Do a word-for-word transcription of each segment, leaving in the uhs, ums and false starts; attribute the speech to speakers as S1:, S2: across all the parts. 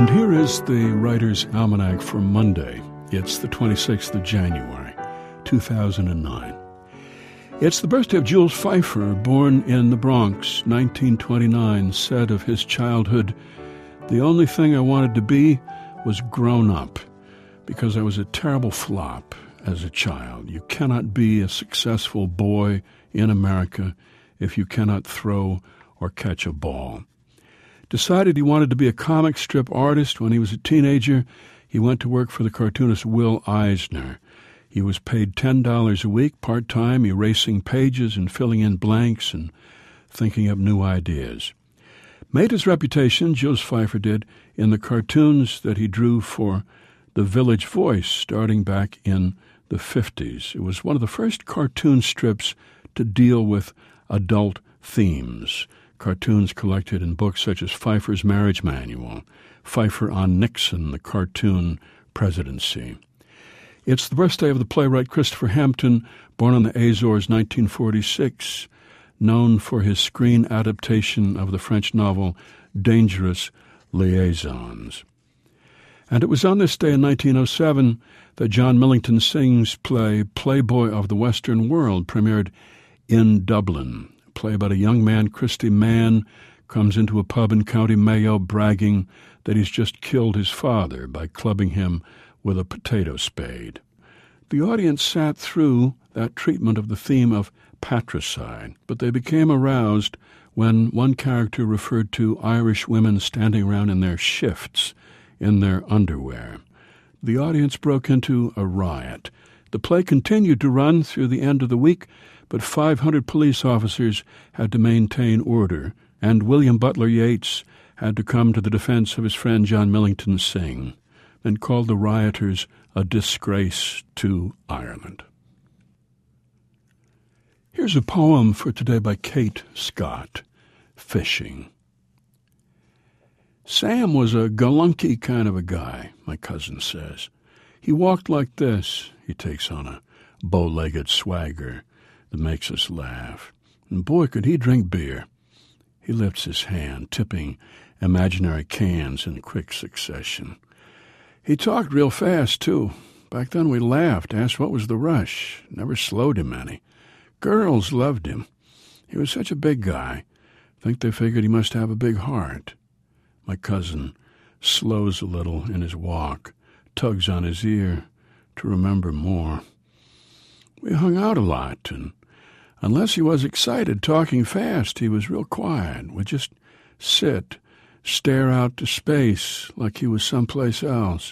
S1: And here is the Writer's Almanac for Monday. It's the twenty-sixth of January, two thousand nine. It's the birthday of Jules Feiffer, born in the Bronx, nineteen twenty-nine, said of his childhood, "The only thing I wanted to be was grown up, because I was a terrible flop as a child. You cannot be a successful boy in America if you cannot throw or catch a ball." Decided he wanted to be a comic strip artist when he was a teenager. He went to work for the cartoonist Will Eisner. He was paid ten dollars a week, part-time, erasing pages and filling in blanks and thinking up new ideas. Made his reputation, Jules Feiffer did, in the cartoons that he drew for the Village Voice starting back in the fifties. It was one of the first cartoon strips to deal with adult themes. Cartoons collected in books such as Pfeiffer's Marriage Manual, Pfeiffer on Nixon, the cartoon presidency. It's the birthday of the playwright Christopher Hampton, born on the Azores, nineteen forty-six, known for his screen adaptation of the French novel Dangerous Liaisons. And it was on this day in nineteen oh seven that John Millington Synge's play Playboy of the Western World premiered in Dublin. A play about a young man, Christy Mann, comes into a pub in County Mayo bragging that he's just killed his father by clubbing him with a potato spade. The audience sat through that treatment of the theme of patricide, but they became aroused when one character referred to Irish women standing around in their shifts, in their underwear. The audience broke into a riot. The play continued to run through the end of the week, but five hundred police officers had to maintain order, and William Butler Yeats had to come to the defense of his friend John Millington Synge and called the rioters a disgrace to Ireland. Here's a poem for today by Kate Scott, Fishing. Sam was a galunky kind of a guy, my cousin says. He walked like this. He takes on a bow-legged swagger that makes us laugh. And boy, could he drink beer. He lifts his hand, tipping imaginary cans in quick succession. He talked real fast, too. Back then we laughed, asked what was the rush. Never slowed him any. Girls loved him. He was such a big guy. I think they figured he must have a big heart. My cousin slows a little in his walk, tugs on his ear to remember more. We hung out a lot, and unless he was excited, talking fast, he was real quiet, would just sit, stare out to space like he was someplace else.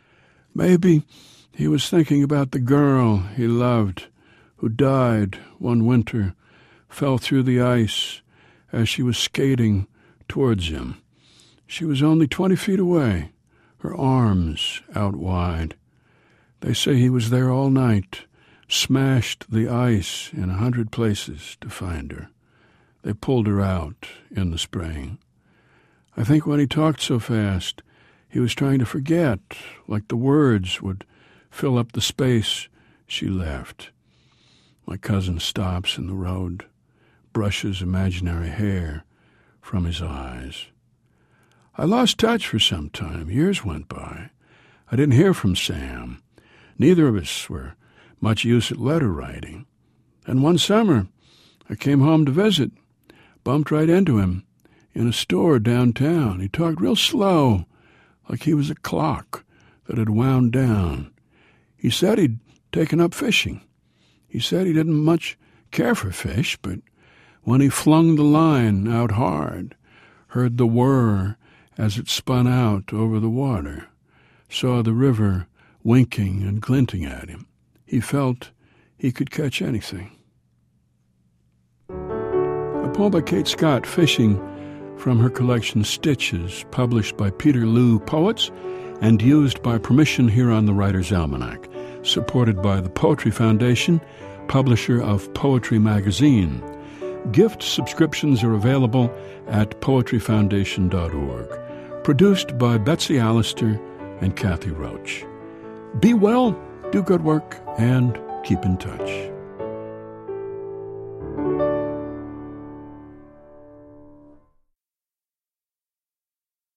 S1: Maybe he was thinking about the girl he loved, who died one winter, fell through the ice as she was skating towards him. She was only twenty feet away, her arms out wide. They say he was there all night, smashed the ice in a hundred places to find her. They pulled her out in the spring. I think when he talked so fast, he was trying to forget, like the words would fill up the space she left. My cousin stops in the road, brushes imaginary hair from his eyes. I lost touch for some time. Years went by. I didn't hear from Sam. Neither of us were much use at letter writing. And one summer, I came home to visit, bumped right into him in a store downtown. He talked real slow, like he was a clock that had wound down. He said he'd taken up fishing. He said he didn't much care for fish, but when he flung the line out hard, heard the whir as it spun out over the water, saw the river winking and glinting at him, he felt he could catch anything. A poem by Kate Scott, Fishing, from her collection Stitches, published by Peter Lou Poets and used by permission here on the Writer's Almanac, supported by the Poetry Foundation, publisher of Poetry Magazine. Gift subscriptions are available at poetry foundation dot org. Produced by Betsy Allister and Kathy Roach. Be well, do good work, and keep in touch.